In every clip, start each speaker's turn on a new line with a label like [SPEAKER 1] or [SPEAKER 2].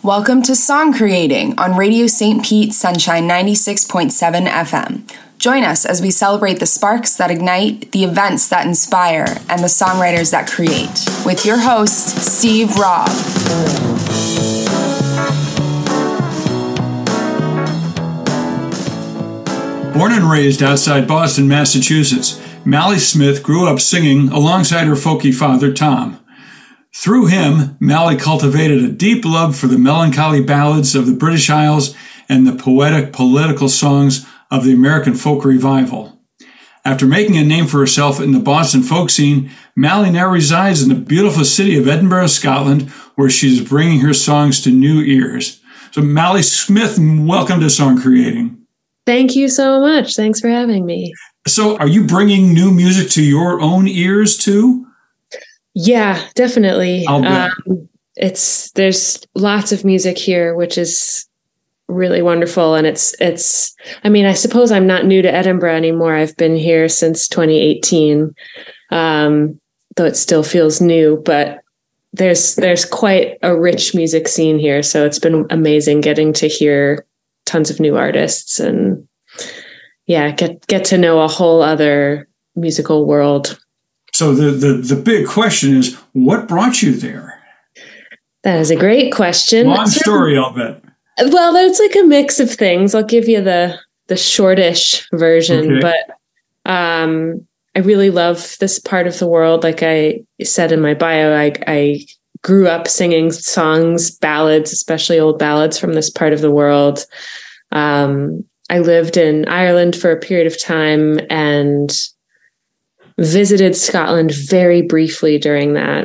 [SPEAKER 1] Welcome to Song Creating on Radio St. Pete Sunshine 96.7 FM. Join us as we celebrate the sparks that ignite, the events that inspire, and the songwriters that create. With your host, Steve Robb.
[SPEAKER 2] Born and raised outside Boston, Massachusetts, Mally Smith grew up singing alongside her folky father, Tom. Through him, Mally cultivated a deep love for the melancholy ballads of the British Isles and the poetic political songs of the American folk revival. After making a name for herself in the Boston folk scene, Mally now resides in the beautiful city of Edinburgh, Scotland, where she is bringing her songs to new ears. So Mally Smith, welcome to Song Creating.
[SPEAKER 3] Thank you so much. Thanks for having me.
[SPEAKER 2] So are you bringing new music to your own ears too?
[SPEAKER 3] Yeah, definitely.
[SPEAKER 2] There's
[SPEAKER 3] lots of music here, which is really wonderful. And I suppose I'm not new to Edinburgh anymore. I've been here since 2018, though it still feels new, but there's quite a rich music scene here. So it's been amazing getting to hear tons of new artists and get to know a whole other musical world.
[SPEAKER 2] So the big question is, what brought you there?
[SPEAKER 3] That is a great question.
[SPEAKER 2] Long story, I'll bet.
[SPEAKER 3] Well, that's like a mix of things. I'll give you the shortish version, okay. But I really love this part of the world. Like I said in my bio, I grew up singing songs, ballads, especially old ballads from this part of the world. I lived in Ireland for a period of time and visited Scotland very briefly during that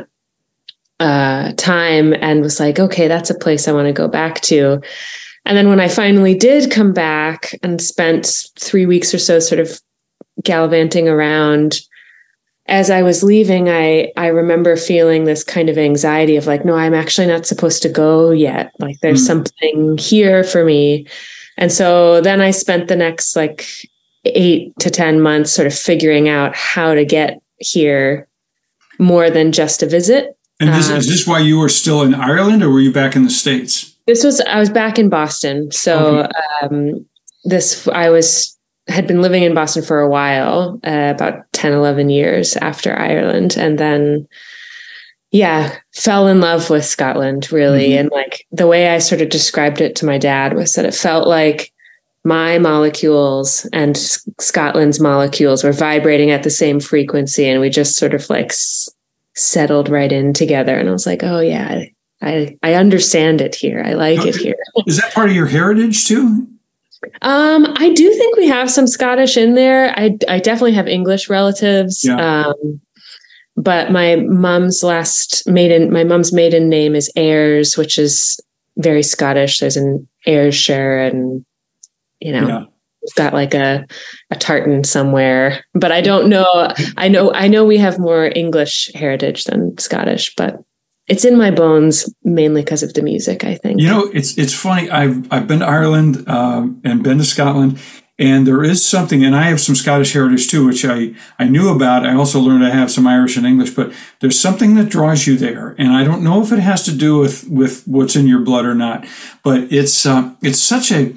[SPEAKER 3] time and was like, okay, that's a place I want to go back to. And then when I finally did come back and spent 3 weeks or so sort of gallivanting around, as I was leaving, I remember feeling this kind of anxiety of like, no, I'm actually not supposed to go yet. Like there's something here for me. And so then I spent the next 8 to 10 months sort of figuring out how to get here more than just a visit.
[SPEAKER 2] And is this why you were still in Ireland or were you back in the States?
[SPEAKER 3] I was back in Boston. So
[SPEAKER 2] okay.
[SPEAKER 3] Had been living in Boston for a while, about 10, 11 years after Ireland. And then, fell in love with Scotland really. Mm-hmm. And the way I sort of described it to my dad was that it felt like my molecules and Scotland's molecules were vibrating at the same frequency. And we just sort of settled right in together. And I was like, oh yeah, I understand it here. I like it here.
[SPEAKER 2] Is that part of your heritage too?
[SPEAKER 3] I do think we have some Scottish in there. I definitely have English relatives.
[SPEAKER 2] Yeah.
[SPEAKER 3] But my mom's maiden name is Ayres, which is very Scottish. There's an Ayrshire and, we've got a tartan somewhere, but I don't know. I know we have more English heritage than Scottish, but it's in my bones mainly because of the music, I think.
[SPEAKER 2] It's funny. I've been to Ireland and been to Scotland, and there is something, and I have some Scottish heritage too, which I knew about. I also learned I have some Irish and English, but there's something that draws you there, and I don't know if it has to do with what's in your blood or not, but it's such a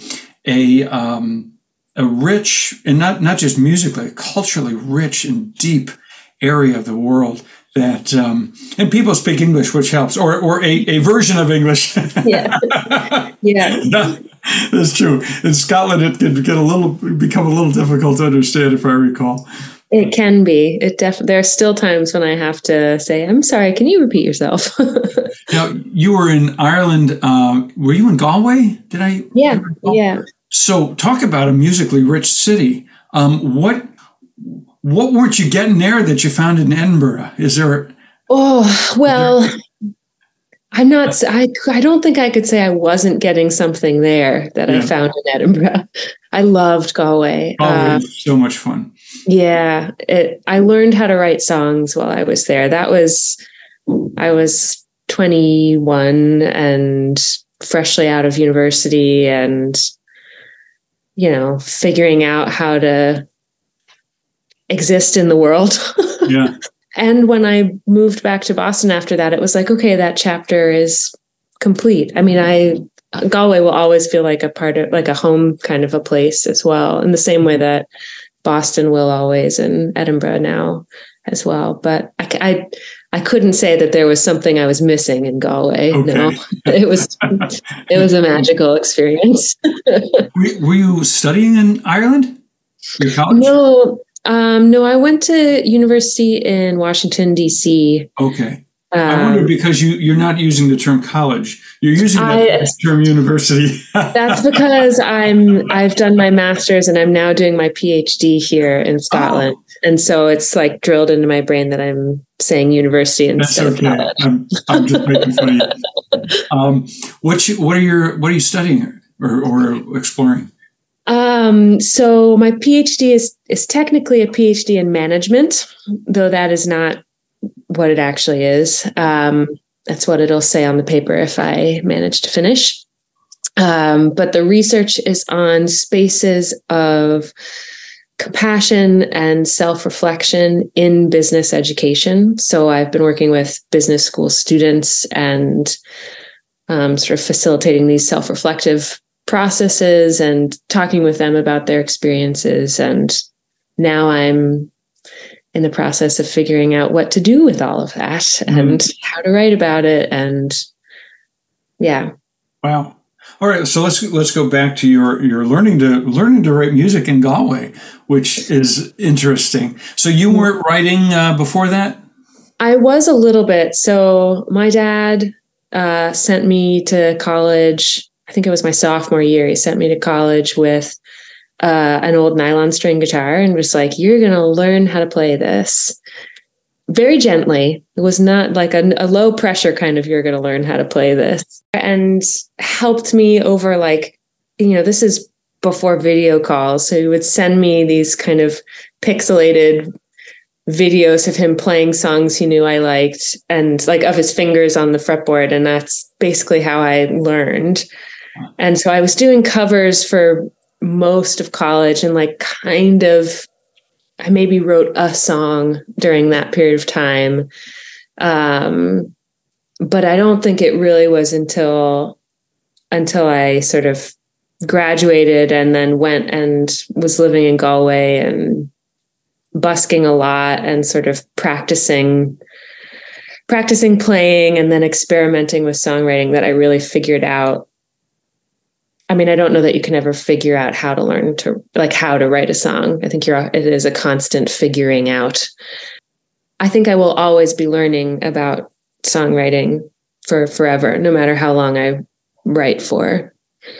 [SPEAKER 2] rich, and not just musically, culturally rich and deep area of the world that, and people speak English, which helps, or a version of English.
[SPEAKER 3] Yeah.
[SPEAKER 2] Yeah. That's true. In Scotland, it can become a little difficult to understand, if I recall.
[SPEAKER 3] It can be. There are still times when I have to say, I'm sorry, can you repeat yourself?
[SPEAKER 2] Now, you were in Ireland. Were you in Galway? Did I?
[SPEAKER 3] Yeah. Yeah.
[SPEAKER 2] So talk about a musically rich city. What weren't you getting there that you found in Edinburgh? Is there?
[SPEAKER 3] Oh, well, I'm not, I don't think I could say I wasn't getting something there that I found in Edinburgh. I loved Galway.
[SPEAKER 2] Galway was so much fun.
[SPEAKER 3] Yeah. I learned how to write songs while I was there. I was 21 and freshly out of university and, figuring out how to exist in the world.
[SPEAKER 2] Yeah.
[SPEAKER 3] And when I moved back to Boston after that, it was like, okay, that chapter is complete. I mean, Galway will always feel like a part of, like a home kind of a place as well, in the same way that Boston will always, and Edinburgh now as well. But I couldn't say that there was something I was missing in Galway. Okay. No, it was a magical experience.
[SPEAKER 2] Were you studying in Ireland? Your college?
[SPEAKER 3] No, I went to university in Washington, D.C.
[SPEAKER 2] Okay. I wonder, because you're not using the term college, you're using the term university. That's
[SPEAKER 3] because I've done my master's and I'm now doing my PhD here in Scotland. Oh. And so it's like drilled into my brain that I'm saying university instead of college.
[SPEAKER 2] I'm just making fun of you. What are you studying or exploring?
[SPEAKER 3] So my PhD is technically a PhD in management, though that is not what it actually is. That's what it'll say on the paper if I manage to finish. But the research is on spaces of compassion and self-reflection in business education. So I've been working with business school students and sort of facilitating these self-reflective processes and talking with them about their experiences. And now I'm in the process of figuring out what to do with all of that and how to write about it. And yeah.
[SPEAKER 2] Wow. All right. So let's go back to your learning to write music in Galway, which is interesting. So you weren't writing before that?
[SPEAKER 3] I was a little bit. So my dad sent me to college. I think it was my sophomore year. He sent me to college with an old nylon string guitar and was like, you're going to learn how to play this very gently. It was not like a low pressure kind of, you're going to learn how to play this, and helped me over, like, this is before video calls. So he would send me these kind of pixelated videos of him playing songs he knew I liked, and like of his fingers on the fretboard. And that's basically how I learned. And so I was doing covers for most of college, and like I maybe wrote a song during that period of time. But I don't think it really was until I sort of graduated and then went and was living in Galway and busking a lot and sort of practicing playing and then experimenting with songwriting that I really figured out. I mean, I don't know that you can ever figure out how to learn to, like, how to write a song. I think it is a constant figuring out. I think I will always be learning about songwriting for forever, no matter how long I write for,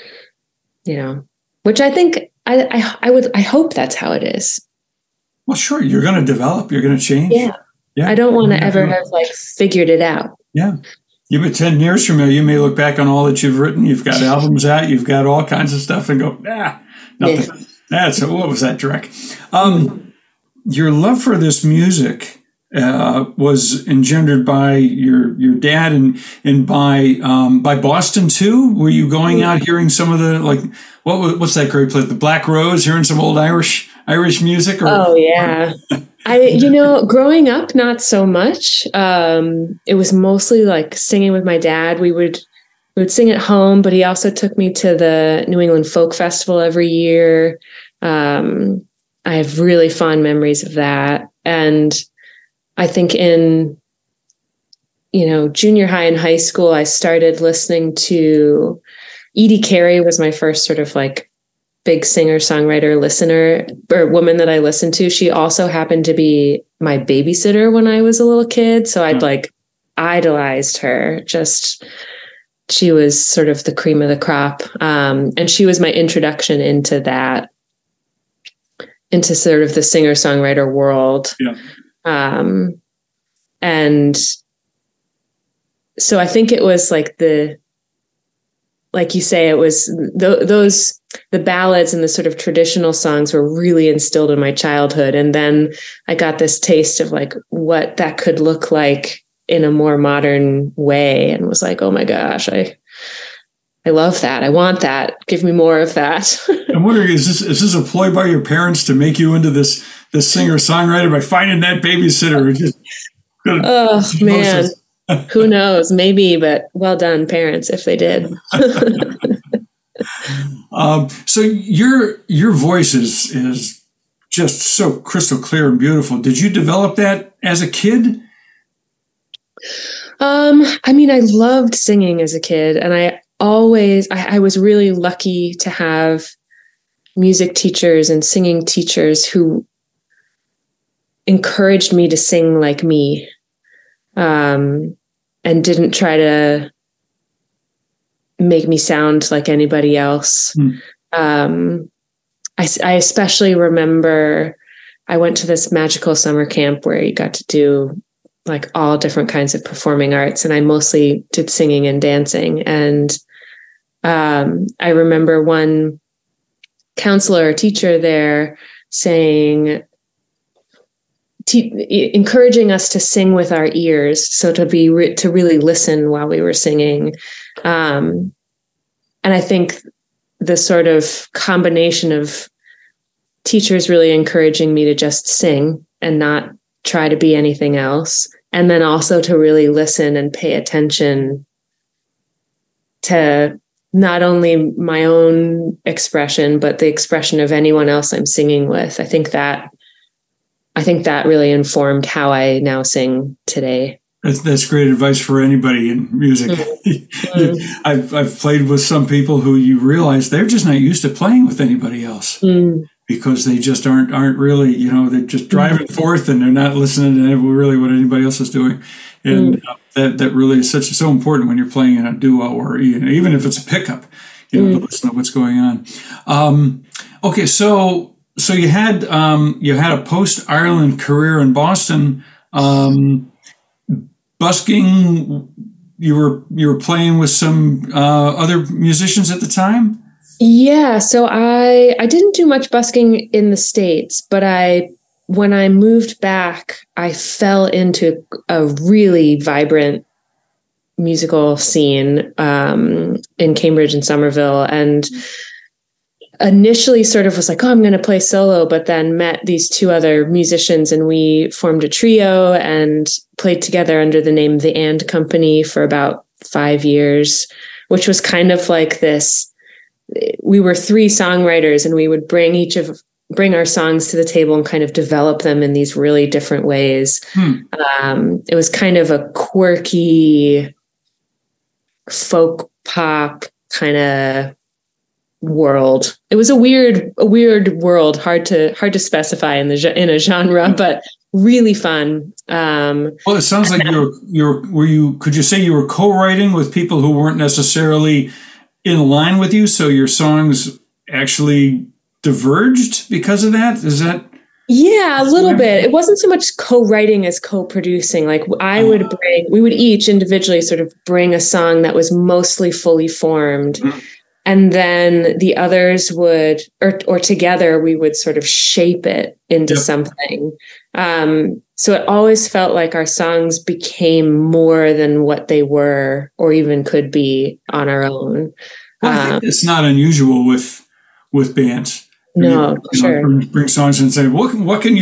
[SPEAKER 3] which I think I hope that's how it is.
[SPEAKER 2] Well, sure. You're going to develop, you're going to change.
[SPEAKER 3] Yeah. I don't want to ever have figured it out.
[SPEAKER 2] Yeah. But 10 years from now, you may look back on all that you've written. You've got albums out. You've got all kinds of stuff, and go, nothing. Yeah. What was that, Drek? Your love for this music was engendered by your dad and by Boston too. Were you going out hearing some of the, like, what's that great place, the Black Rose? Hearing some old Irish music?
[SPEAKER 3] Oh yeah. Growing up, not so much. It was mostly like singing with my dad. We would sing at home, but he also took me to the New England Folk Festival every year. I have really fond memories of that. And I think in, junior high and high school, I started listening to Edie Carey was my first sort of like big singer, songwriter, listener, or woman that I listened to. She also happened to be my babysitter when I was a little kid. So I'd like idolized her. She was sort of the cream of the crop. And she was my introduction into sort of the singer songwriter world. Yeah. And so I think it was like like you say, it was the ballads and the sort of traditional songs were really instilled in my childhood. And then I got this taste of like what that could look like in a more modern way, and was like, oh my gosh, I love that. I want that. Give me more of that.
[SPEAKER 2] I'm wondering, is this a ploy by your parents to make you into this singer songwriter by finding that babysitter?
[SPEAKER 3] Oh man. Who knows? Maybe, but well done, parents, if they did.
[SPEAKER 2] So your voice is just so crystal clear and beautiful. Did you develop that as a kid?
[SPEAKER 3] I mean, I loved singing as a kid, and I was really lucky to have music teachers and singing teachers who encouraged me to sing like me, and didn't try to make me sound like anybody else. I especially remember I went to this magical summer camp where you got to do like all different kinds of performing arts, and I mostly did singing and dancing. And I remember one counselor or teacher there saying, encouraging us to sing with our ears, so to really listen while we were singing. And I think the sort of combination of teachers really encouraging me to just sing and not try to be anything else, and then also to really listen and pay attention to not only my own expression, but the expression of anyone else I'm singing with. I think that really informed how I now sing today.
[SPEAKER 2] That's great advice for anybody in music. Mm-hmm. I've played with some people who you realize they're just not used to playing with anybody else. Because they just aren't really, they're just driving forth and they're not listening to really what anybody else is doing. And that really is so important when you're playing in a duo, or even if it's a pickup, to listen to what's going on. Okay, so you had a post-Ireland career in Boston. Busking, you were playing with some other musicians at the time?
[SPEAKER 3] Yeah, so I didn't do much busking in the States, but when I moved back, I fell into a really vibrant musical scene in Cambridge and Somerville, and initially sort of was like, oh, I'm going to play solo, but then met these two other musicians and we formed a trio and played together under the name The And Company for about 5 years, which was kind of like this. We were 3 songwriters, and we would bring our songs to the table and kind of develop them in these really different ways. It was kind of a quirky folk pop kind of world. It was a weird world, hard to specify in a genre, but really fun.
[SPEAKER 2] Well, it sounds like could you say you were co-writing with people who weren't necessarily in line with you, so your songs actually diverged because of that? Is that?
[SPEAKER 3] Yeah, a little bit. It wasn't so much co-writing as co-producing. Like we would each individually sort of bring a song that was mostly fully formed. And then the others would, or together, we would sort of shape it into something. So it always felt like our songs became more than what they were or even could be on our own.
[SPEAKER 2] Well, I think it's not unusual with bands.
[SPEAKER 3] No, sure.
[SPEAKER 2] Bring songs and say, what's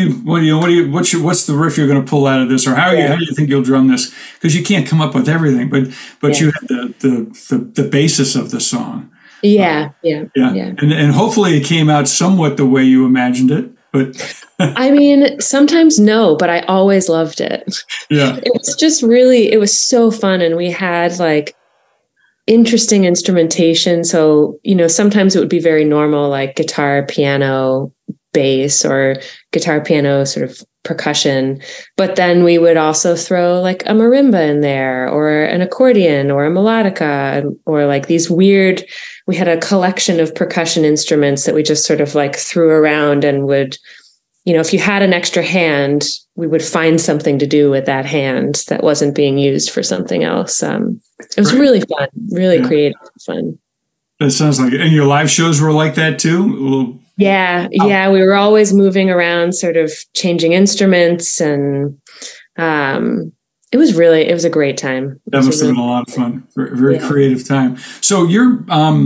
[SPEAKER 2] the riff you're going to pull out of this, or how do you think you'll drum this? Because you can't come up with everything, but you have the basis of the song.
[SPEAKER 3] Yeah.
[SPEAKER 2] And hopefully it came out somewhat the way you imagined it. But
[SPEAKER 3] I mean, sometimes no, but I always loved it.
[SPEAKER 2] Yeah.
[SPEAKER 3] It was just it was so fun. And we had like interesting instrumentation. So, sometimes it would be very normal, like guitar, piano, bass, or guitar, piano, sort of percussion. But then we would also throw like a marimba in there, or an accordion, or a melodica, or like these weird. We had a collection of percussion instruments that we just sort of like threw around and would, if you had an extra hand, we would find something to do with that hand that wasn't being used for something else. It was really fun, really creative, fun.
[SPEAKER 2] That sounds like it. And your live shows were like that too?
[SPEAKER 3] Yeah. We were always moving around, sort of changing instruments, and it was a great time.
[SPEAKER 2] That must have been a lot of fun. Very creative time. So you're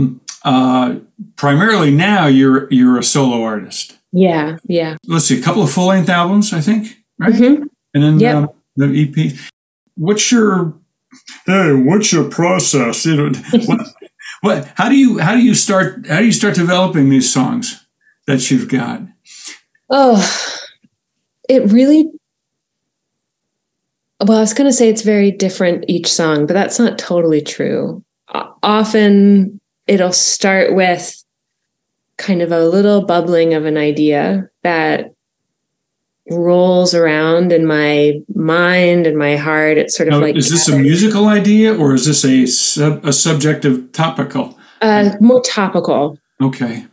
[SPEAKER 2] primarily now you're a solo artist.
[SPEAKER 3] Yeah.
[SPEAKER 2] Let's see, a couple of full-length albums, I think, right?
[SPEAKER 3] Mm-hmm.
[SPEAKER 2] And then the EP. What's your Hey, what's your process? How do you start developing these songs that you've got?
[SPEAKER 3] Oh, it really, well, I was going to say it's very different each song, but that's not totally true. Often it'll start with kind of a little bubbling of an idea that rolls around in my mind and my heart. It's sort of like,
[SPEAKER 2] is this a musical idea or is this a subjective topical?
[SPEAKER 3] More topical.
[SPEAKER 2] Okay.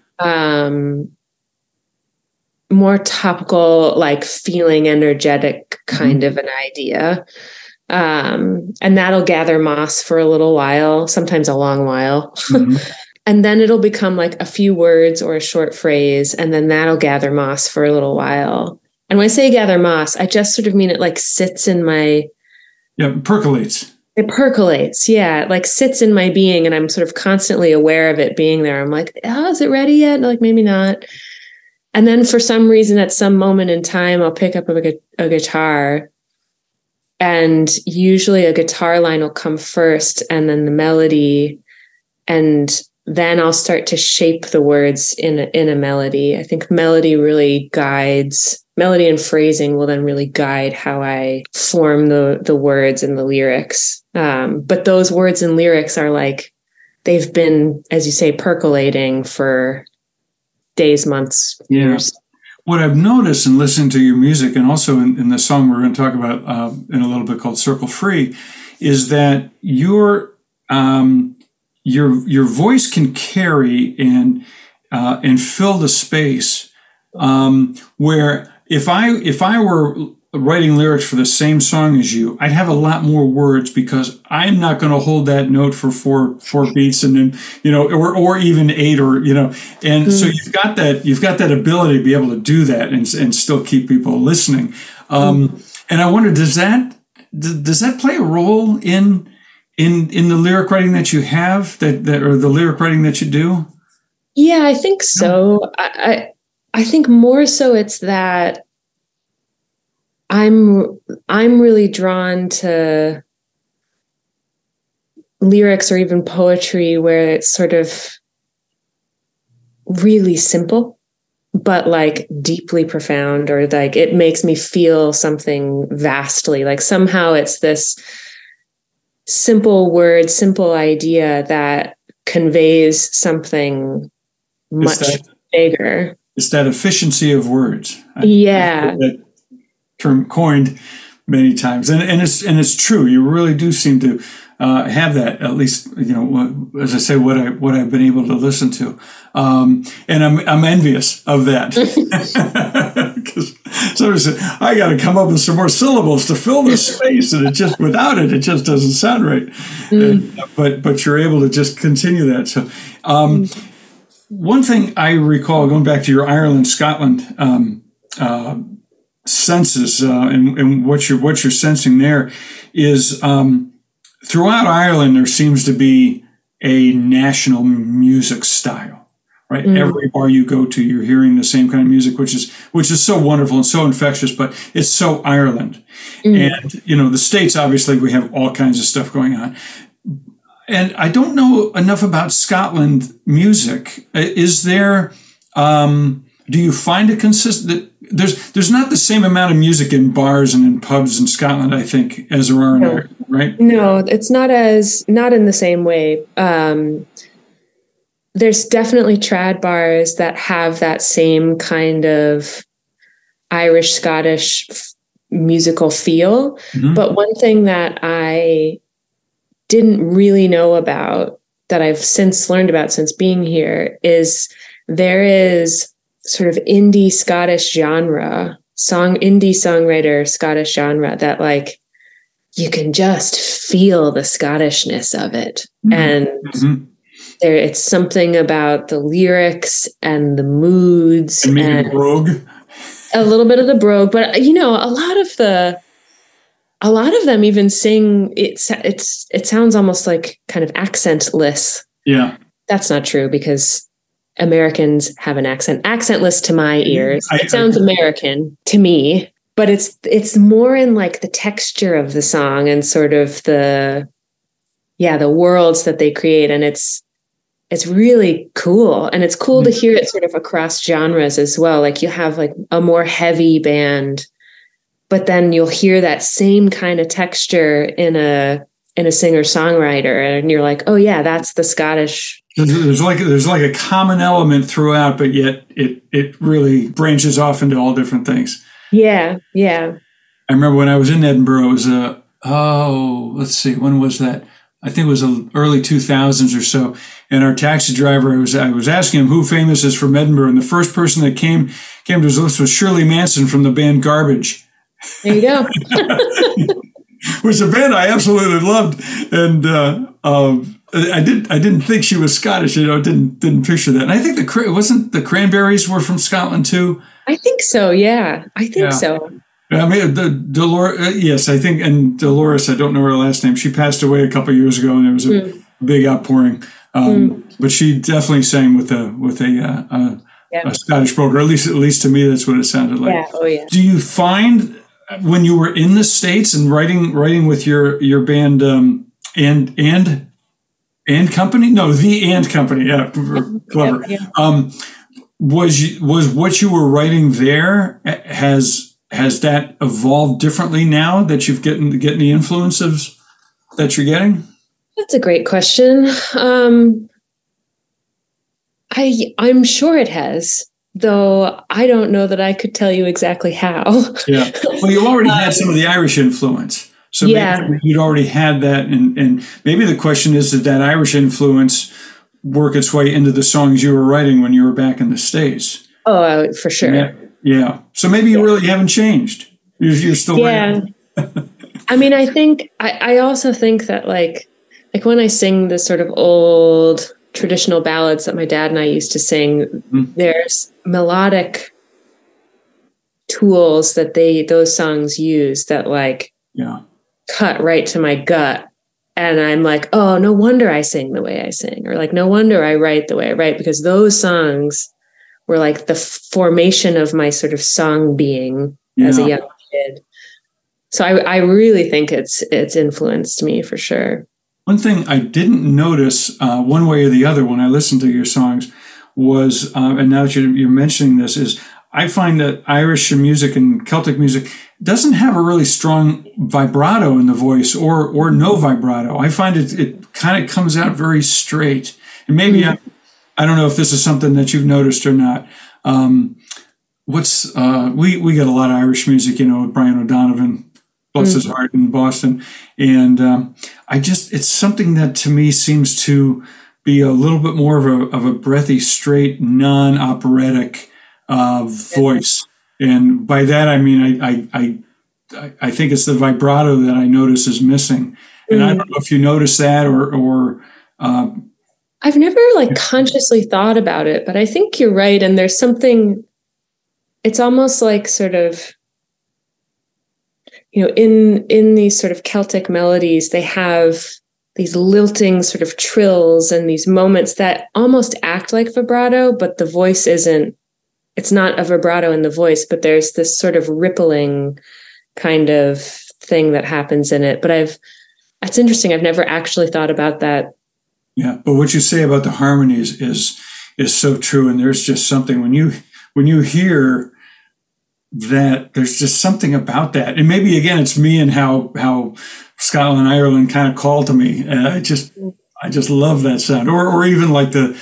[SPEAKER 3] More topical, like feeling energetic kind of an idea. And that'll gather moss for a little while, sometimes a long while. And then it'll become like a few words or a short phrase, and then that'll gather moss for a little while. And when I say gather moss, I just sort of mean it like sits in my...
[SPEAKER 2] Yeah, percolates.
[SPEAKER 3] It percolates, yeah. It like sits in my being, and I'm sort of constantly aware of it being there. I'm like, oh, is it ready yet? And like, maybe not. And then for some reason, at some moment in time, I'll pick up a guitar, and usually a guitar line will come first, and then the melody, and then I'll start to shape the words in a melody. I think melody and phrasing will then really guide how I form the words and the lyrics. But those words and lyrics are like, they've been, as you say, percolating for days, months, years.
[SPEAKER 2] What I've noticed in listening to your music, and also in the song we're going to talk about in a little bit called Circle Free, is that your voice can carry and fill the space, where if I were writing lyrics for the same song as you, I'd have a lot more words because I'm not going to hold that note for four beats and then, or even 8 and so you've got that ability to be able to do that and still keep people listening. And I wonder, does that play a role in the lyric writing that you have that or the lyric writing that you do?
[SPEAKER 3] Yeah, I think so. I think more so it's that I'm really drawn to lyrics or even poetry where it's sort of really simple, but like deeply profound, or like it makes me feel something vastly. Like somehow it's this simple word, simple idea that conveys something much bigger.
[SPEAKER 2] It's that efficiency of words.
[SPEAKER 3] Yeah.
[SPEAKER 2] That term coined many times, and it's true. You really do seem to have that, at least, as I say, what I've been able to listen to, and I'm envious of that because somebody said I got to come up with some more syllables to fill the space, and without it just doesn't sound right. But you're able to just continue that. So one thing I recall, going back to your Ireland, Scotland senses and what you're sensing there is throughout Ireland there seems to be a national music style, right? Every bar you go to, you're hearing the same kind of music, which is so wonderful and so infectious, but it's so Ireland. And the States, obviously we have all kinds of stuff going on. And I don't know enough about Scotland music. Is there do you find it consistent? There's not the same amount of music in bars and in pubs in Scotland, I think, as there are in Ireland, right?
[SPEAKER 3] No, it's not in the same way. There's definitely trad bars that have that same kind of Irish, Scottish musical feel. But one thing that I didn't really know about, that I've since learned about since being here, is there is sort of indie Scottish genre, indie songwriter Scottish genre that like you can just feel the Scottishness of it. And it's something about the lyrics and the moods
[SPEAKER 2] and maybe the brogue.
[SPEAKER 3] A little bit of the brogue, but a lot of them even sing it sounds almost like kind of accentless.
[SPEAKER 2] Yeah.
[SPEAKER 3] That's not true because Americans have an accent. Accentless to my ears. It sounds American to me, but it's more in like the texture of the song and sort of the worlds that they create. And it's really cool. And it's cool to hear it sort of across genres as well. Like you have like a more heavy band, but then you'll hear that same kind of texture in a singer-songwriter. And you're like, oh yeah, that's the Scottish.
[SPEAKER 2] There's like a common element throughout, but yet it really branches off into all different things.
[SPEAKER 3] Yeah. Yeah.
[SPEAKER 2] I remember when I was in Edinburgh, it was let's see, when was that? I think it was the early 2000s or so. And our taxi driver, I was asking him who famous is from Edinburgh. And the first person that came to his list was Shirley Manson from the band Garbage.
[SPEAKER 3] There you go.
[SPEAKER 2] Which is a band I absolutely loved. And I didn't think she was Scottish. Didn't picture that. And I think the Cranberries were from Scotland too.
[SPEAKER 3] I think so. Yeah, I think so.
[SPEAKER 2] I mean, Dolores, yes, I think, and Dolores, I don't know her last name. She passed away a couple of years ago, and there was a big outpouring. But she definitely sang with a Scottish broker. At least to me, that's what it sounded like.
[SPEAKER 3] Yeah. Oh yeah.
[SPEAKER 2] Do you find when you were in the States and writing with your band and company? No, the And Company. Yeah, clever. Yeah. Was what you were writing there has that evolved differently now that you've getting the influences that you're getting?
[SPEAKER 3] That's a great question. I'm sure it has, though I don't know that I could tell you exactly how.
[SPEAKER 2] Yeah. Well, you already had some of the Irish influence. So maybe you'd already had that. And maybe the question is, did that Irish influence work its way into the songs you were writing when you were back in the States?
[SPEAKER 3] Oh, for sure.
[SPEAKER 2] Yeah. So maybe you really haven't changed. You're still writing.
[SPEAKER 3] I mean, I also think that like when I sing the sort of old traditional ballads that my dad and I used to sing, there's melodic tools that those songs use that like cut right to my gut. And I'm like, oh, no wonder I sing the way I sing, or like, no wonder I write the way I write, because those songs were like the formation of my sort of song being as a young kid. So I really think it's influenced me for sure.
[SPEAKER 2] One thing I didn't notice one way or the other when I listened to your songs was, and now that you're mentioning this, is I find that Irish music and Celtic music doesn't have a really strong vibrato in the voice or no vibrato. I find it kind of comes out very straight. And maybe I don't know if this is something that you've noticed or not. We get a lot of Irish music, with Brian O'Donovan, bless his heart, in Boston. And it's something that to me seems to be a little bit more of a breathy, straight, non-operatic voice. And by that, I mean, I think it's the vibrato that I notice is missing. And I don't know if you notice that or
[SPEAKER 3] I've never like consciously thought about it, but I think you're right. And there's something, it's almost like sort of, in these sort of Celtic melodies, they have these lilting sort of trills and these moments that almost act like vibrato, but the voice it's not a vibrato in the voice, but there's this sort of rippling kind of thing that happens in it. But that's interesting. I've never actually thought about that.
[SPEAKER 2] Yeah. But what you say about the harmonies is so true. And there's just something when you hear that, there's just something about that. And maybe again, it's me and how Scotland and Ireland kind of call to me. I just love that sound. Or even like the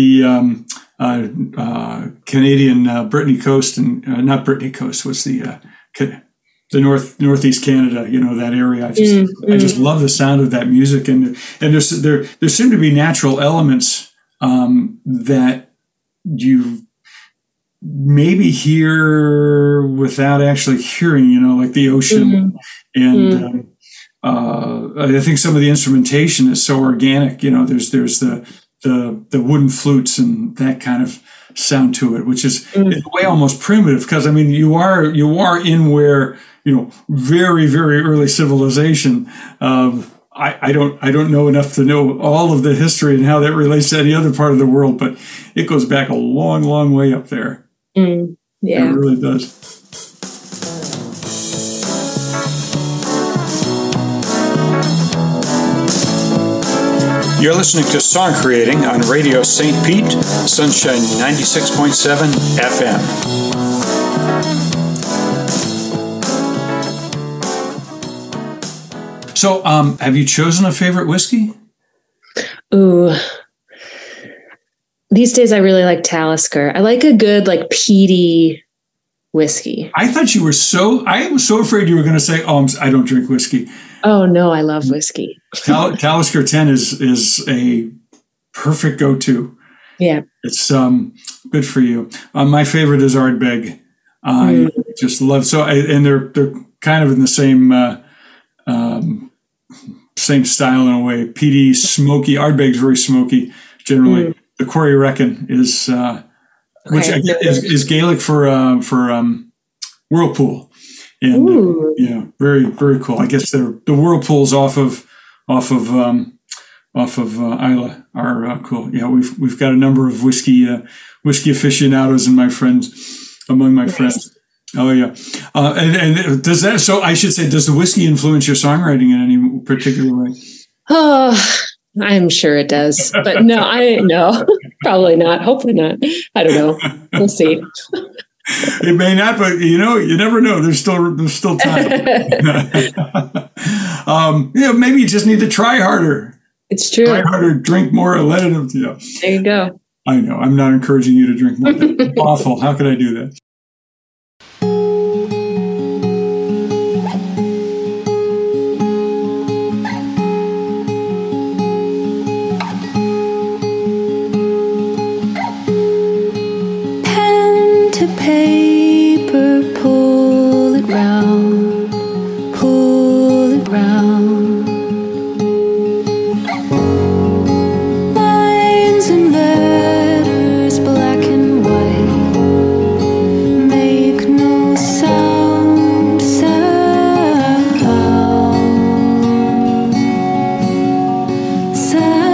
[SPEAKER 2] Canadian Brittany Coast and not Brittany Coast. What's the northeast Canada? That area. I just love the sound of that music, and there seem to be natural elements that you maybe hear without actually hearing. Like the ocean, and I think some of the instrumentation is so organic. There's the wooden flutes and that kind of sound to it, which is in a way almost primitive, because I mean you are in where very, very early civilization. I don't know enough to know all of the history and how that relates to any other part of the world, but it goes back a long, long way up there.
[SPEAKER 3] Yeah,
[SPEAKER 2] it really does. You're listening to Song Creating on Radio St. Pete, Sunshine 96.7 FM. So, have you chosen a favorite whiskey?
[SPEAKER 3] Ooh. These days I really like Talisker. I like a good, like, peaty whiskey.
[SPEAKER 2] I thought you were I was so afraid you were going to say, I don't drink whiskey.
[SPEAKER 3] Oh, no, I love whiskey.
[SPEAKER 2] Talisker 10 is a perfect go-to.
[SPEAKER 3] Yeah.
[SPEAKER 2] It's good for you. My favorite is Ardbeg. I just love, and they're kind of in the same style in a way. Peaty, smoky. Ardbeg's very smoky generally. The Quarry Wrekin is, which I get is Gaelic for whirlpool, and very, very cool. I guess the whirlpools off of Islay are cool. Yeah, we've got a number of whiskey aficionados among my friends. Oh yeah, and does that? So I should say, does the whiskey influence your songwriting in any particular way?
[SPEAKER 3] Oh, I'm sure it does, but no, probably not. Hopefully not. I don't know. We'll see.
[SPEAKER 2] It may not, but you never know. There's still time. Maybe you just need to try harder.
[SPEAKER 3] It's true.
[SPEAKER 2] Try harder, drink more, let it.
[SPEAKER 3] There you go.
[SPEAKER 2] I know. I'm not encouraging you to drink more. That's awful. How could I do that?
[SPEAKER 4] Paper, pull it round, pull it round. Lines and letters, black and white, make no sound, sound, sound.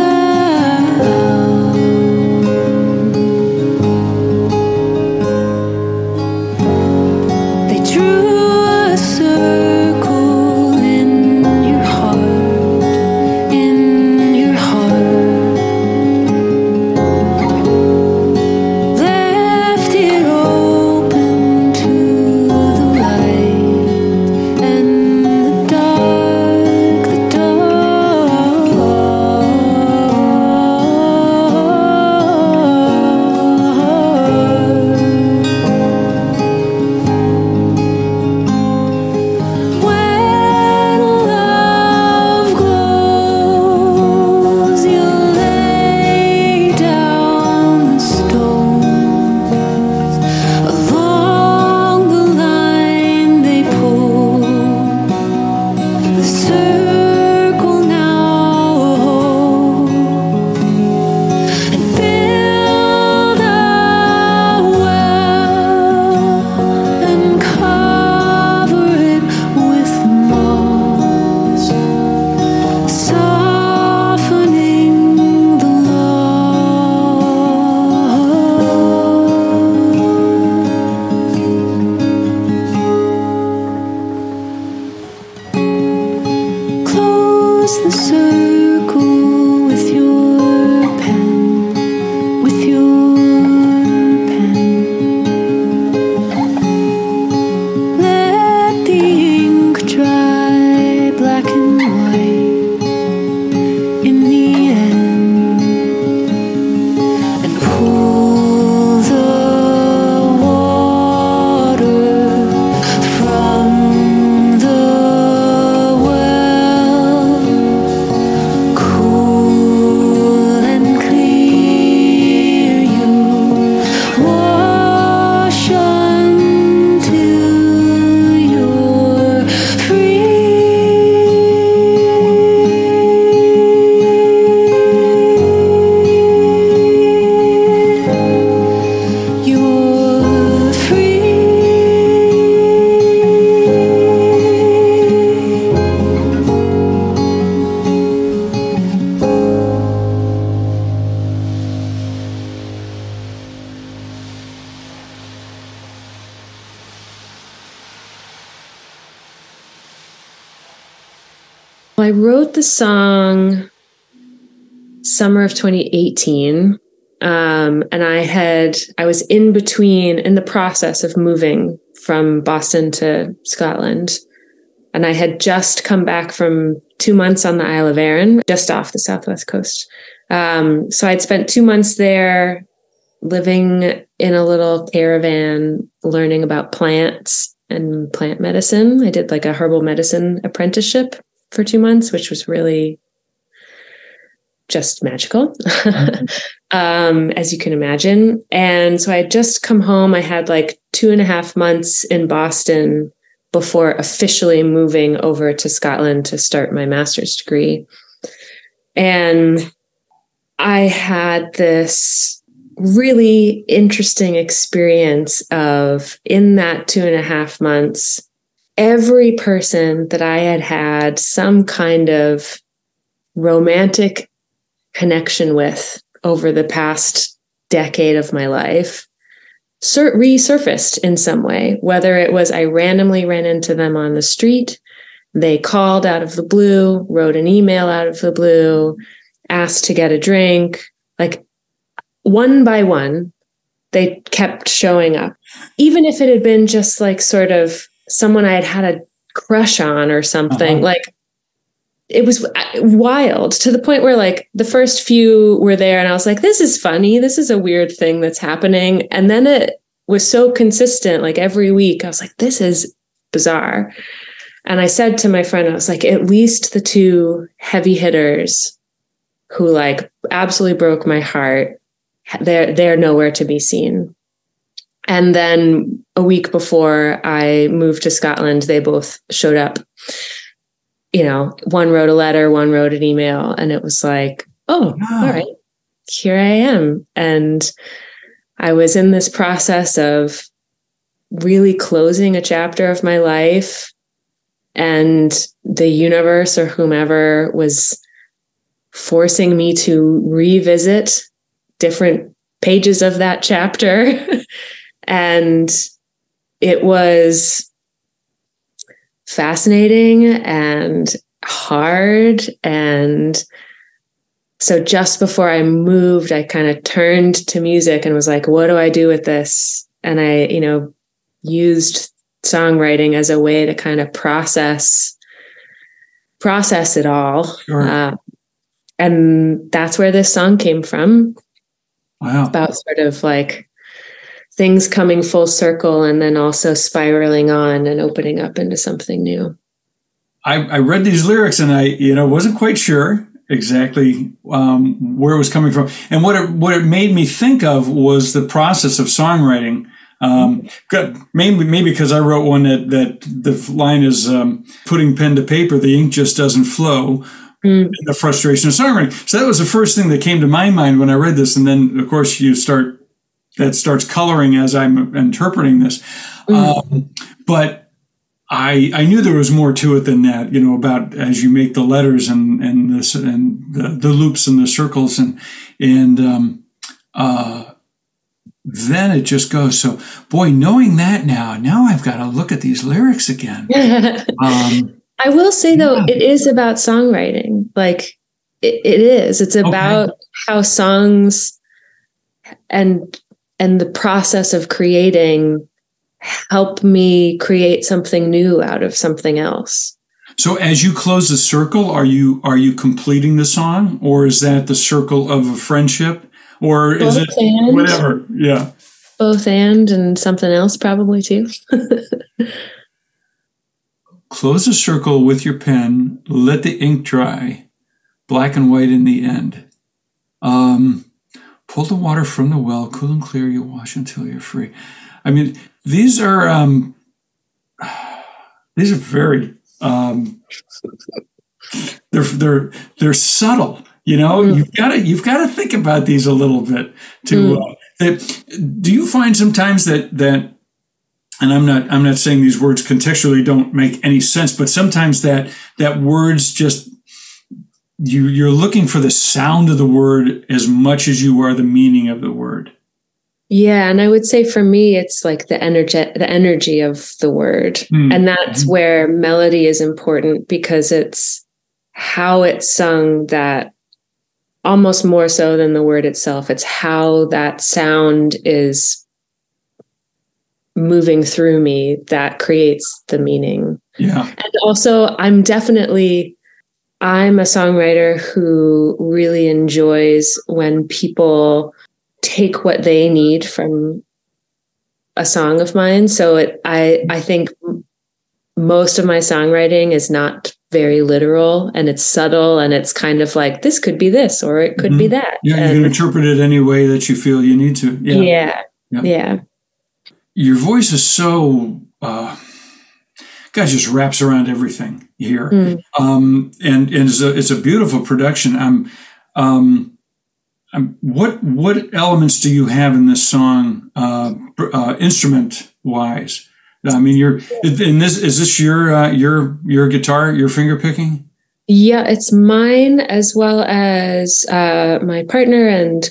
[SPEAKER 3] I wrote the song summer of 2018. And I was in the process of moving from Boston to Scotland. And I had just come back from 2 months on the Isle of Arran, just off the southwest coast. So I'd spent 2 months there living in a little caravan, learning about plants and plant medicine. I did like a herbal medicine apprenticeship for 2 months, which was really just magical, as you can imagine. And so I had just come home. I had like 2.5 months in Boston before officially moving over to Scotland to start my master's degree. And I had this really interesting experience of, in that 2.5 months, every person that I had had some kind of romantic connection with over the past decade of my life resurfaced in some way, whether it was I randomly ran into them on the street, they called out of the blue, wrote an email out of the blue, asked to get a drink, like one by one, they kept showing up. Even if it had been just like sort of someone I had had a crush on or something, like it was wild, to the point where like the first few were there and I was like, this is funny. This is a weird thing that's happening. And then it was so consistent, like every week I was like, this is bizarre. And I said to my friend, I was like, at least the two heavy hitters who like absolutely broke my heart, they're nowhere to be seen. And then a week before I moved to Scotland, they both showed up. You know, one wrote a letter, one wrote an email, and it was like, oh, wow. All right, here I am. And I was in this process of really closing a chapter of my life, and the universe or whomever was forcing me to revisit different pages of that chapter. And it was fascinating and hard. And so just before I moved, I kind of turned to music and was like, what do I do with this? And I, used songwriting as a way to kind of process it all.
[SPEAKER 2] Sure.
[SPEAKER 3] And that's where this song came from.
[SPEAKER 2] Wow.
[SPEAKER 3] About sort of like things coming full circle and then also spiraling on and opening up into something new.
[SPEAKER 2] I read these lyrics and I, wasn't quite sure exactly where it was coming from. And what it made me think of was the process of songwriting. Maybe because I wrote one that the line is putting pen to paper, the ink just doesn't flow. The frustration of songwriting. So that was the first thing that came to my mind when I read this. And then, of course, that starts coloring as I'm interpreting this. But I knew there was more to it than that, about as you make the letters and the loops and the circles and then it just goes. So, boy, knowing that now I've got to look at these lyrics again.
[SPEAKER 3] I will say, though, it is about songwriting. Like it is. It's about how songs and the process of creating help me create something new out of something else.
[SPEAKER 2] So as you close the circle, are you completing the song, or is that the circle of a friendship, or is it whatever? Yeah.
[SPEAKER 3] Both and something else probably too.
[SPEAKER 2] Close a circle with your pen, let the ink dry, black and white in the end. Pull the water from the well, cool and clear, you wash until you're free. I mean, these are very, they're subtle, you've got to think about these a little bit do you find sometimes that and I'm not saying these words contextually don't make any sense, but sometimes that words just, you're looking for the sound of the word as much as you are the meaning of the word.
[SPEAKER 3] Yeah. And I would say for me, it's like the energy of the word. And that's where melody is important, because it's how it's sung that almost more so than the word itself. It's how that sound is moving through me that creates the meaning.
[SPEAKER 2] Yeah.
[SPEAKER 3] And also, I'm a songwriter who really enjoys when people take what they need from a song of mine. So I think most of my songwriting is not very literal, and it's subtle, and it's kind of like, this could be this, or it could be that.
[SPEAKER 2] Yeah, you can interpret it any way that you feel you need to.
[SPEAKER 3] Yeah.
[SPEAKER 2] Your voice is so, God, just wraps around everything here. And it's a beautiful production. What elements do you have in this song, instrument wise? I mean, is this your guitar, your finger picking?
[SPEAKER 3] Yeah, it's mine, as well as my partner and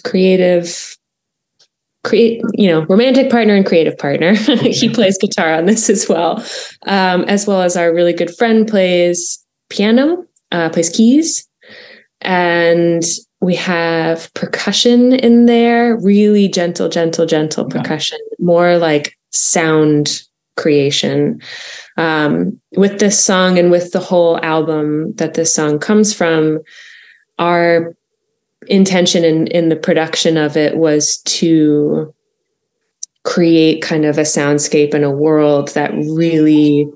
[SPEAKER 3] romantic partner and creative partner. Okay. He plays guitar on this as well as our really good friend plays piano, plays keys, and we have percussion in there, really gentle percussion, more like sound creation. With this song and with the whole album that this song comes from, our intention in the production of it was to create kind of a soundscape and a world that really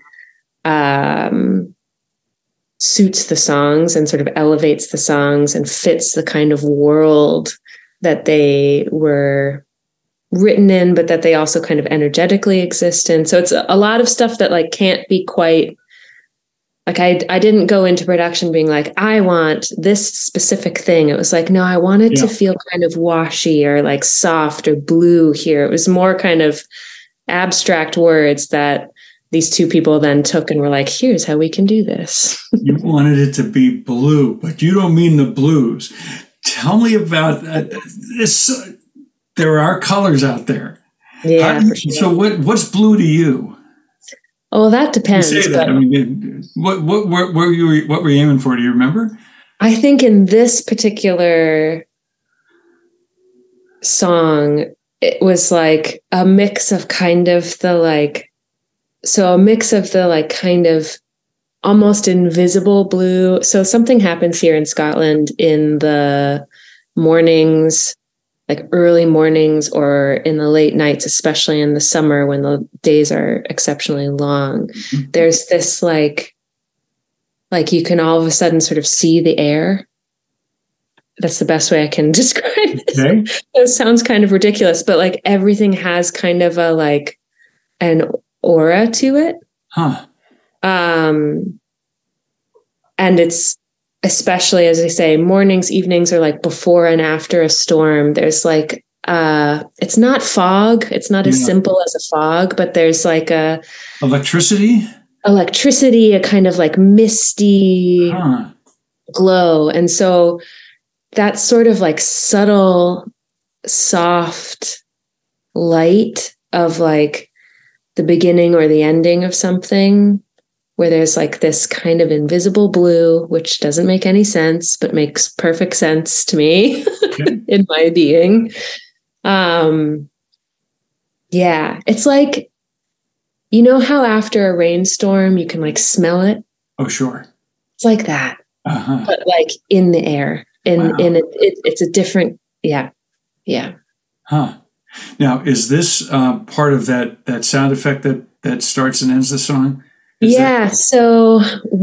[SPEAKER 3] suits the songs and sort of elevates the songs and fits the kind of world that they were written in, but that they also kind of energetically exist in. So it's a lot of stuff that like can't be quite like, I didn't go into production being like, I want this specific thing. It was like, no, I wanted to feel kind of washy or like soft or blue here. It was more kind of abstract words that these two people then took and were like, here's how we can do this.
[SPEAKER 2] You wanted it to be blue, but you don't mean the blues. Tell me about this. There are colors out there.
[SPEAKER 3] Yeah. For sure.
[SPEAKER 2] So what's blue to you?
[SPEAKER 3] Oh, that depends.
[SPEAKER 2] You say that. I mean, what were you aiming for? Do you remember?
[SPEAKER 3] I think in this particular song, it was like a mix of kind of the like, so a mix of the like kind of almost invisible blue. So something happens here in Scotland in the mornings, like early mornings, or in the late nights, especially in the summer when the days are exceptionally long. Mm-hmm. There's this like you can all of a sudden sort of see the air. That's the best way I can describe it. Okay. It sounds kind of ridiculous, but like everything has kind of a like an aura to it.
[SPEAKER 2] Huh.
[SPEAKER 3] And it's, especially as I say, mornings, evenings, or like before and after a storm, there's like, it's not fog. It's not as simple as a fog, but there's like a electricity, a kind of like misty glow. And so that sort of like subtle, soft light of like the beginning or the ending of something, where there's like this kind of invisible blue, which doesn't make any sense, but makes perfect sense to me in my being. Yeah, it's like, you know how after a rainstorm, you can like smell it?
[SPEAKER 2] Oh, sure.
[SPEAKER 3] It's like that, but like in the air, it's a different, yeah.
[SPEAKER 2] Huh. Now, is this part of that sound effect that starts and ends the song?
[SPEAKER 3] So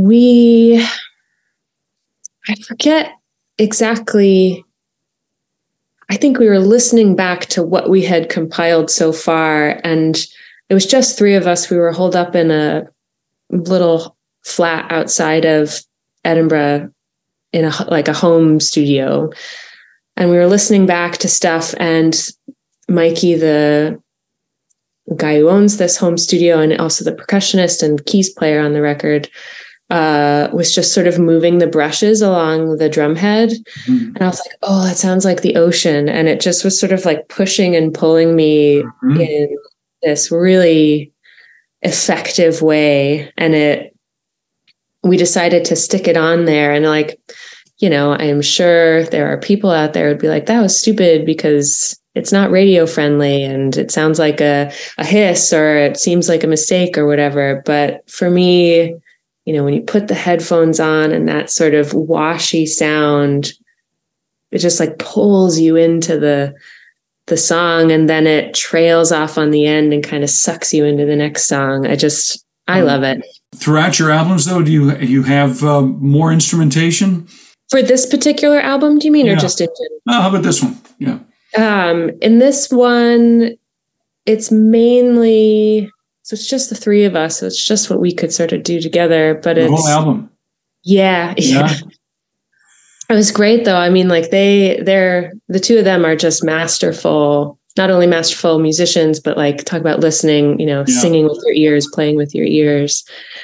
[SPEAKER 3] I forget exactly. I think we were listening back to what we had compiled so far, and it was just three of us. We were holed up in a little flat outside of Edinburgh in a home studio, and we were listening back to stuff, and Mikey, the guy who owns this home studio and also the percussionist and keys player on the record, was just sort of moving the brushes along the drum head. Mm-hmm. And I was like, oh, that sounds like the ocean. And it just was sort of like pushing and pulling me in this really effective way. And we decided to stick it on there. And like, I am sure there are people out there who'd be like, that was stupid because it's not radio friendly and it sounds like a hiss or it seems like a mistake or whatever. But for me, when you put the headphones on and that sort of washy sound, it just like pulls you into the song, and then it trails off on the end and kind of sucks you into the next song. I love it.
[SPEAKER 2] Throughout your albums, though, do you have more instrumentation?
[SPEAKER 3] For this particular album, do you mean, or just in general?
[SPEAKER 2] Oh, how about this one? Yeah.
[SPEAKER 3] In this one, it's mainly, so it's just the three of us. So it's just what we could sort of do together, but
[SPEAKER 2] the whole album.
[SPEAKER 3] Yeah. It was great though. I mean, like the two of them are just masterful, not only masterful musicians, but like talk about listening, singing with your ears, playing with your ears.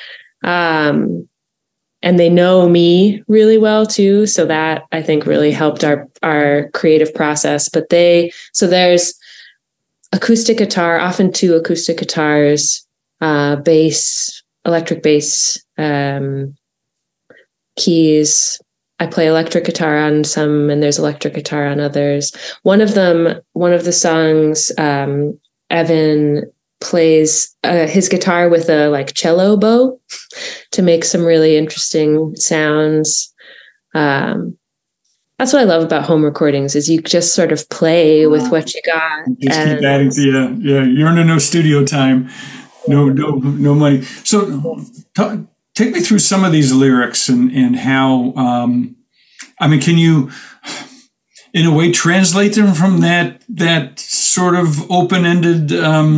[SPEAKER 3] And they know me really well too. So that I think really helped our creative process. But so there's acoustic guitar, often two acoustic guitars, bass, electric bass, keys. I play electric guitar on some, and there's electric guitar on others. One of the songs, Evan plays his guitar with a like cello bow to make some really interesting sounds. That's what I love about home recordings is you just sort of play with what you got.
[SPEAKER 2] Just keep adding to, you're under no studio time, no money. So take me through some of these lyrics and how, can you in a way translate them from that sort of open-ended,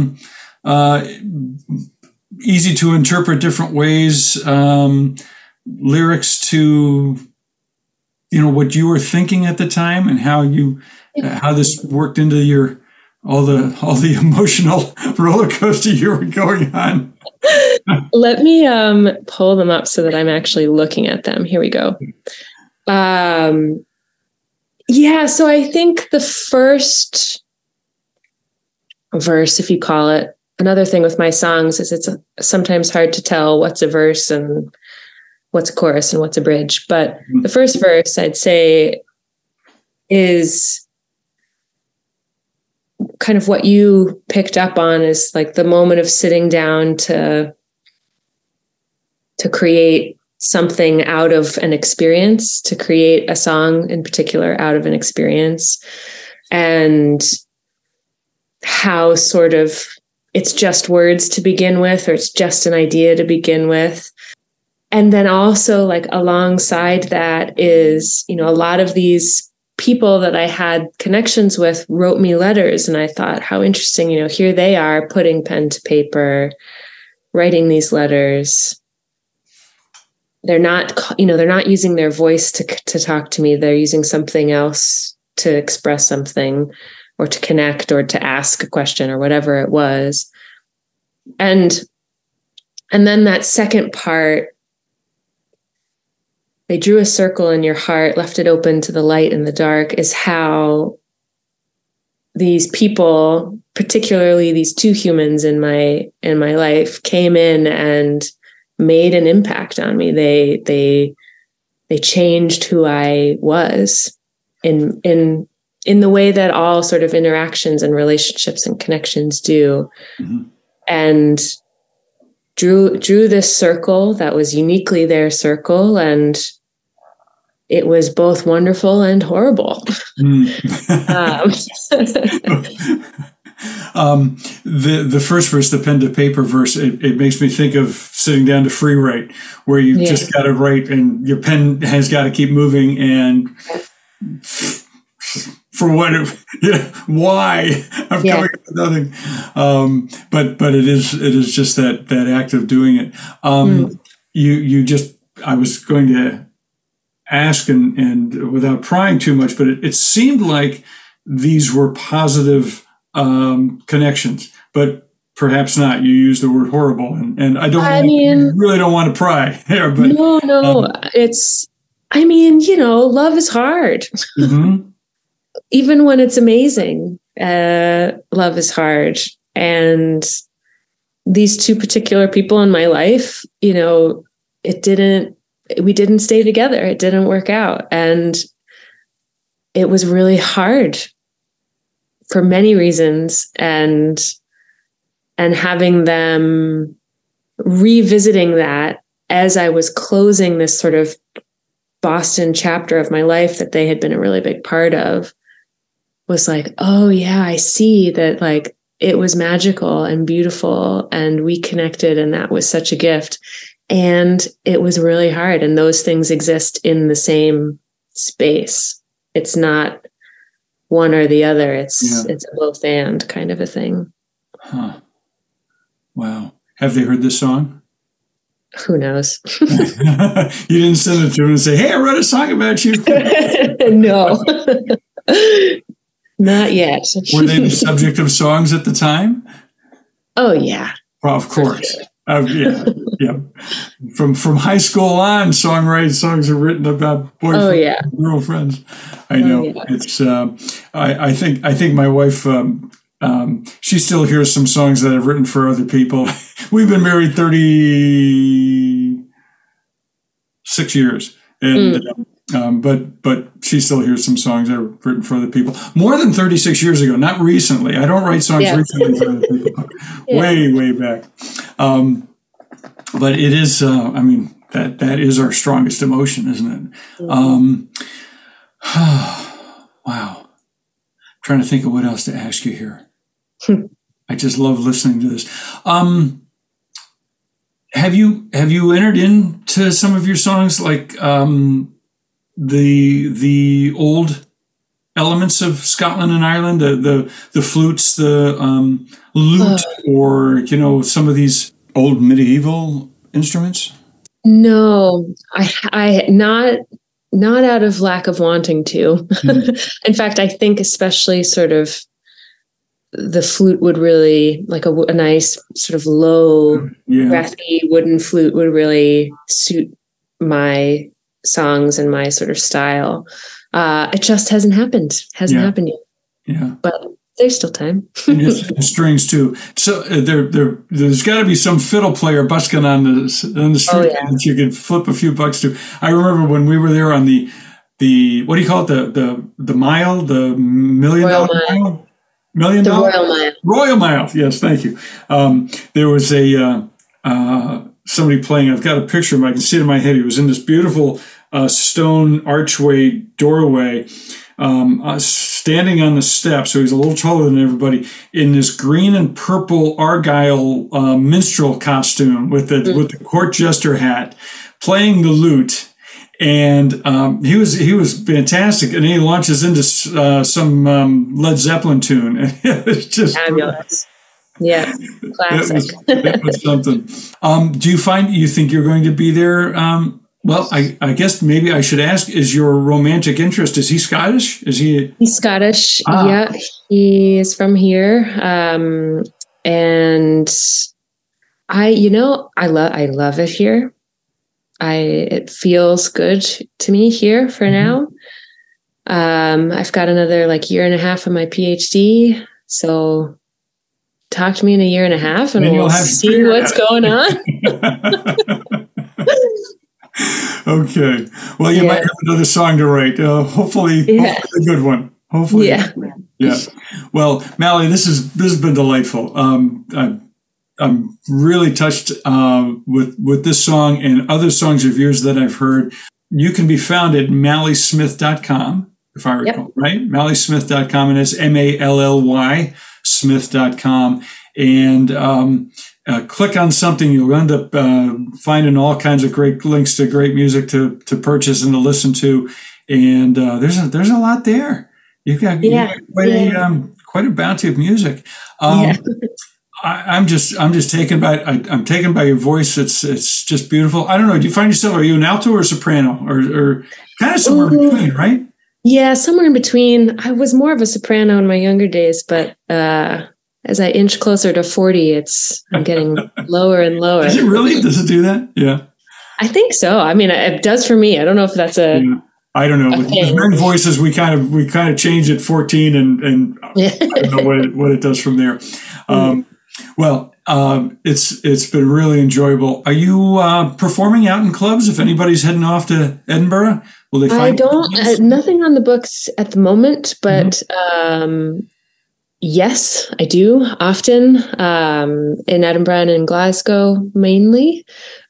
[SPEAKER 2] easy to interpret different ways, lyrics to, what you were thinking at the time and how this worked into all the emotional roller coaster you were going on.
[SPEAKER 3] Let me pull them up so that I'm actually looking at them. Here we go. So I think the first verse, if you call it, another thing with my songs is it's sometimes hard to tell what's a verse and what's a chorus and what's a bridge. But the first verse I'd say is kind of what you picked up on, is like the moment of sitting down to create something out of an experience, to create a song in particular out of an experience, and how sort of it's just words to begin with, or it's just an idea to begin with. And then also like alongside that is, a lot of these people that I had connections with wrote me letters, and I thought, how interesting, here they are putting pen to paper, writing these letters. They're not using their voice to talk to me. They're using something else to express something or to connect or to ask a question or whatever it was. And then that second part, they drew a circle in your heart, left it open to the light and the dark, is how these people, particularly these two humans in my life, came in and made an impact on me. They changed who I was in the way that all sort of interactions and relationships and connections do. Mm-hmm. And drew this circle that was uniquely their circle, and it was both wonderful and horrible.
[SPEAKER 2] The first verse, the pen to paper verse, it makes me think of sitting down to free write, where you just got to write and your pen has got to keep moving, and for why I'm coming up with nothing. But it is just that act of doing it. I was going to ask and without prying too much, but it seemed like these were positive connections, but perhaps not. You use the word horrible, and I really don't want to pry here, but
[SPEAKER 3] no, love is hard. Mm-hmm. Even when it's amazing, love is hard. And these two particular people in my life, it didn't we didn't stay together. It didn't work out. And it was really hard for many reasons. And having them revisiting that as I was closing this sort of Boston chapter of my life that they had been a really big part of was like, oh yeah, I see that, like, it was magical and beautiful and we connected and that was such a gift. And it was really hard. And those things exist in the same space. It's not one or the other. It's a both and kind of a thing.
[SPEAKER 2] Huh. Wow. Have they heard this song?
[SPEAKER 3] Who knows?
[SPEAKER 2] You didn't send it to them and say, hey, I wrote a song about you.
[SPEAKER 3] No, not yet.
[SPEAKER 2] Were they the subject of songs at the time?
[SPEAKER 3] Oh, yeah.
[SPEAKER 2] Well, of course.
[SPEAKER 3] Sure.
[SPEAKER 2] Yeah. From high school on, songs are written about boyfriends and girlfriends. I know.
[SPEAKER 3] Yeah.
[SPEAKER 2] It's. I think my wife. She still hears some songs that I've written for other people. We've been married 36 years, and but she still hears some songs I've written for other people. More than 36 years ago, not recently. I don't write songs recently for other people. Way back. But it is. I mean, that is our strongest emotion, isn't it? Wow. I'm trying to think of what else to ask you here. I just love listening to this. Have you entered into some of your songs, like the old elements of Scotland and Ireland, the flutes, the lute, or some of these old medieval instruments?
[SPEAKER 3] No, I not out of lack of wanting to. In fact, I think especially sort of the flute would really, like a nice sort of low, breathy wooden flute would really suit my songs and my sort of style. It just hasn't happened. Hasn't happened yet.
[SPEAKER 2] Yeah.
[SPEAKER 3] But there's still time.
[SPEAKER 2] And strings too. So there's got to be some fiddle player busking on the street that you can flip a few bucks to. I remember when we were there on the what do you call it, the mile, the $1 million mile? $1 million? The
[SPEAKER 3] Royal Mile.
[SPEAKER 2] Royal Mile. Yes, thank you. There was somebody playing. I've got a picture of him. I can see it in my head. He was in this beautiful stone archway doorway, standing on the steps. So he's a little taller than everybody, in this green and purple Argyle minstrel costume with the court jester hat, playing the lute. And he was fantastic. And he launches into some Led Zeppelin tune. It was just
[SPEAKER 3] fabulous. Yeah, classic.
[SPEAKER 2] It was something. Do you think you're going to be there? Well, I guess maybe I should ask, is your romantic interest, is he Scottish? He's
[SPEAKER 3] Scottish. Yeah, he is from here. And I love it here. It feels good to me here for now. I've got another year and a half of my PhD. So talk to me in a year and a half and we'll see what's going on.
[SPEAKER 2] Okay. Well, you might have another song to write. Hopefully a good one. Hopefully. Yeah. Well, Mally, this has been delightful. I'm really touched with this song and other songs of yours that I've heard. You can be found at mallysmith.com, if I recall, right? mallysmith.com, and it's MALLY Smith.com. And click on something, you'll end up finding all kinds of great links to great music to purchase and to listen to. And there's a lot there. You've got quite a bounty of music. I'm just taken by your voice. It's just beautiful. I don't know. Do you find yourself, are you an alto or soprano or kind of somewhere in between, right?
[SPEAKER 3] Yeah, somewhere in between. I was more of a soprano in my younger days, but as I inch closer to 40, I'm getting lower and lower.
[SPEAKER 2] Is it really? Does it do that? Yeah.
[SPEAKER 3] I think so. I mean, it does for me. I don't know if that's
[SPEAKER 2] I don't know. With men's voices, we kind of change at 14 and I don't know what it does from there. Well, it's been really enjoyable. Are you performing out in clubs? If anybody's heading off to Edinburgh, will they find?
[SPEAKER 3] I don't. Nothing on the books at the moment, but yes, I do often in Edinburgh and in Glasgow mainly.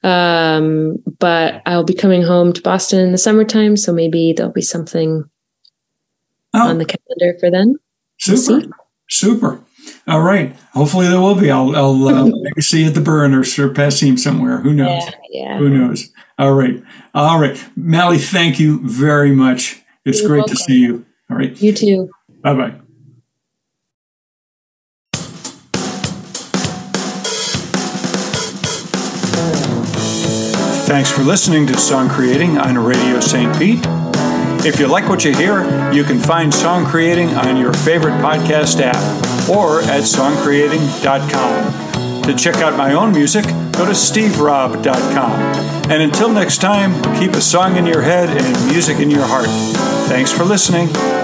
[SPEAKER 3] But I'll be coming home to Boston in the summertime, so maybe there'll be something on the calendar for then.
[SPEAKER 2] Super. All right. Hopefully there will be. I'll maybe see you at the Burn or Sir Passim somewhere. Who knows?
[SPEAKER 3] Yeah.
[SPEAKER 2] Who knows? All right. Mally, thank you very much. It's
[SPEAKER 3] You're
[SPEAKER 2] great
[SPEAKER 3] welcome.
[SPEAKER 2] to see you. All right.
[SPEAKER 3] You too.
[SPEAKER 2] Bye-bye. Thanks for listening to Song Creating on Radio St. Pete. If you like what you hear, you can find Song Creating on your favorite podcast app or at songcreating.com. To check out my own music, go to steverob.com. And until next time, keep a song in your head and music in your heart. Thanks for listening.